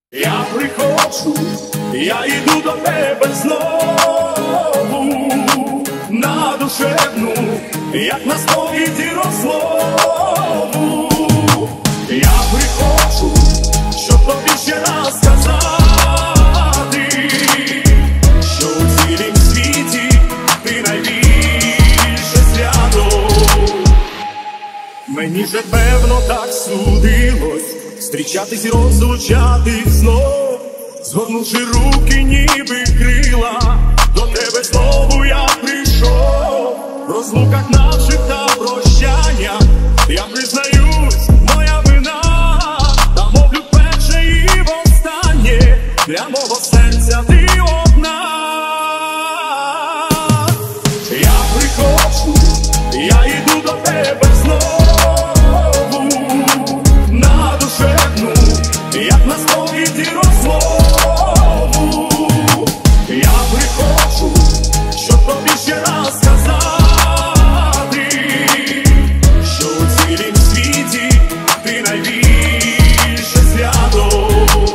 Я приходжу, я йду до тебе знову, на душевну, як на сповіді розмову. Я приходжу, щоб тобі ще раз сказати, що у цілім світі ти найбільше свято. Мені же певно так судилось зустрічатись і розлучатись знов, згорнувши руки, ніби крила, до тебе знову я прийшов. В розлуках наших та прощаннях я признаюсь, моя вина, та мовлю перше і востаннє, для мого серця ти одна. Я приходжу, я йду до тебе знову, як на сповіді розмову. Я приходжу, щоб тобі ще раз сказати, що у цілім світі ти найбільше свято.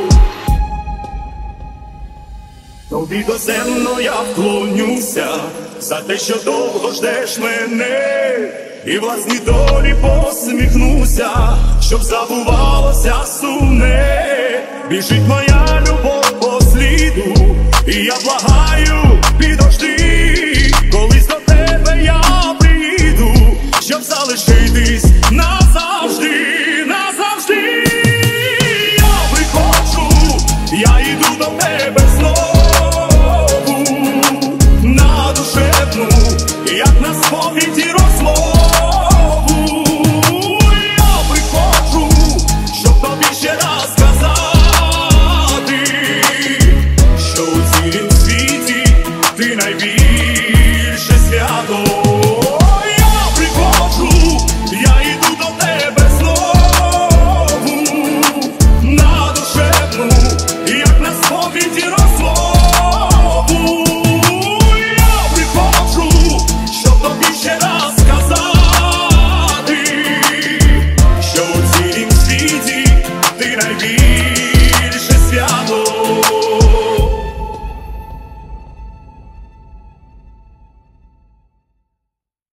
Тобі доземно я вклонюся за те, що довго ждеш мене, і власній долі посміхнуся, щоб забувалося сумне. Біжить моя любов по сліду, і я благаю, підожди, колись до тебе я приїду, щоб залишитись назавжди, назавжди. Я приходжу, я йду до тебе знову,